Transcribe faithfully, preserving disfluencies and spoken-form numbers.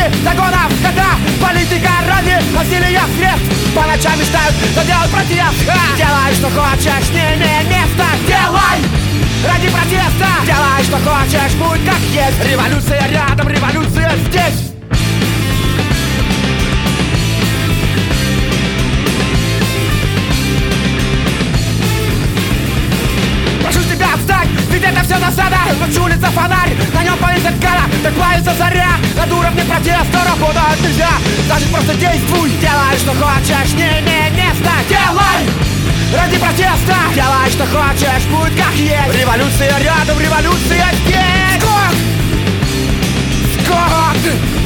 законов, когда политика ради насилия средств. По ночам мечтают, что делать протест. Делай, что хочешь, не имея места. Делай ради протеста. Делай, что хочешь, будь как есть. Революция рядом, революция здесь. Прошу тебя, встань, ведь это все засада. Ночь, улица, фонарь, на нем повесит гора. Так плавится заря, над уровнем протеста работать нельзя. Значит, просто действуй. Делай, что хочешь, не имея места. Делай ради протеста. Делай, что хочешь, будь как есть. Революция рядом, революция здесь. Скот! Скот!